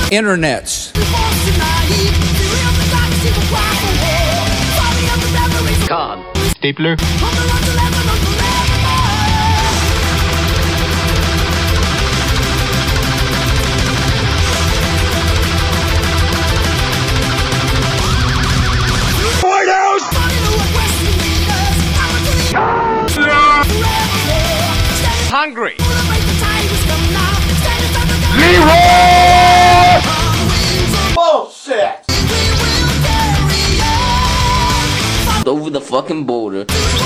Internets. Card. Stapler. White House! Hungry. Leroy! Bullshit! Over the fucking border.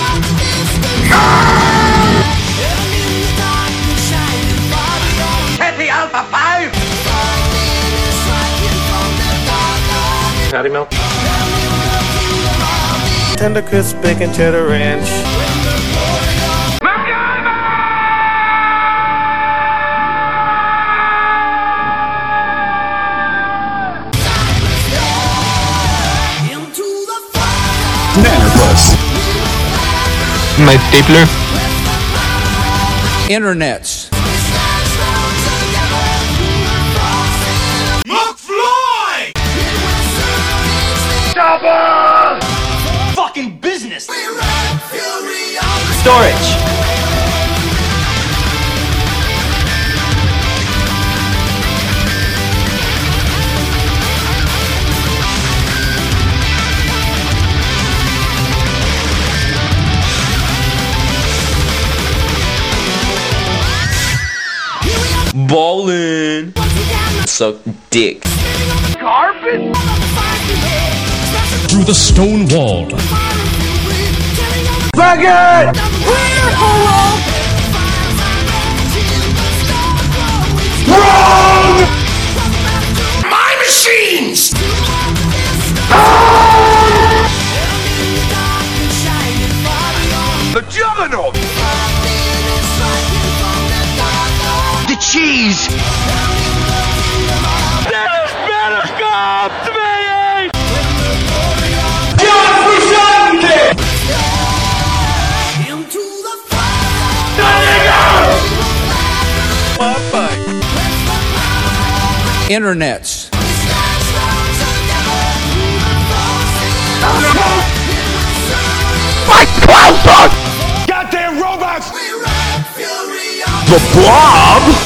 Kathy Alpha 5! Patty milk. Tender crisp bacon cheddar ranch. Nanobus. My stapler. Internets. McFly! Double! Fucking business! Storage. Ballin'. Suck dick. Carpet? Through the stone wall. Faggot! Wrong! My machines! The juggernaut! The cheese! There's better come to me! Just for Sunday! Internets. Fight clown! Goddamn robots! The Blob?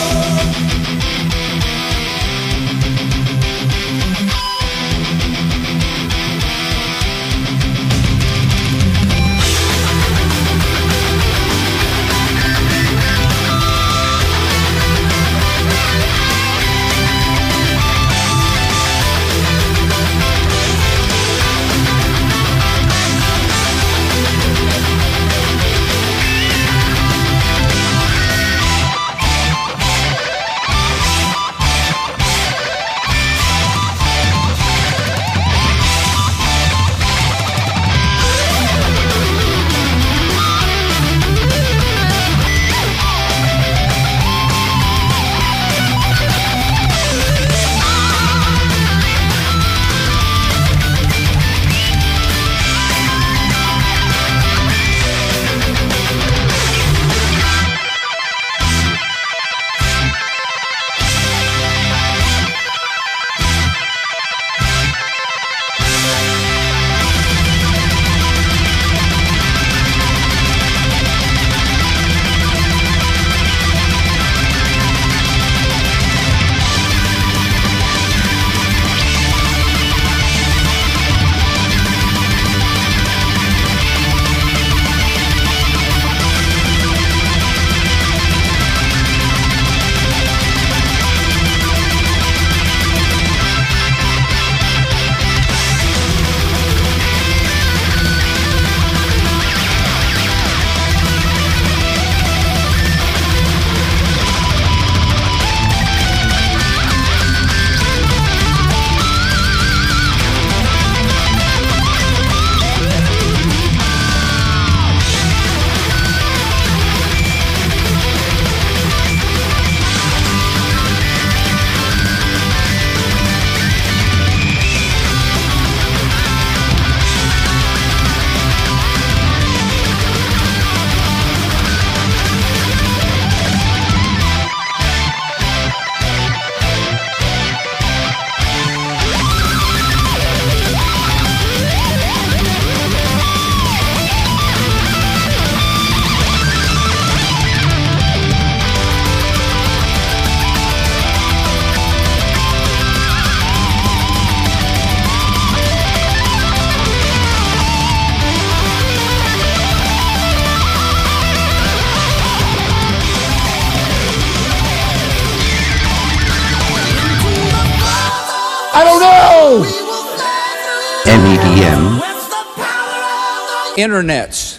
Internets.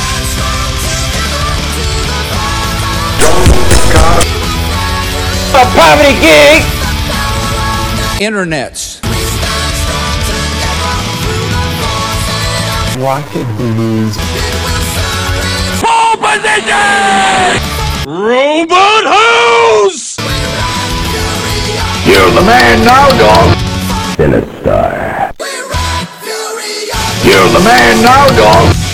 A poverty gig. Internets. Rocket blues. Pole position. Robot House. You're the man now, dog. Philip Star. You're the man now, dog.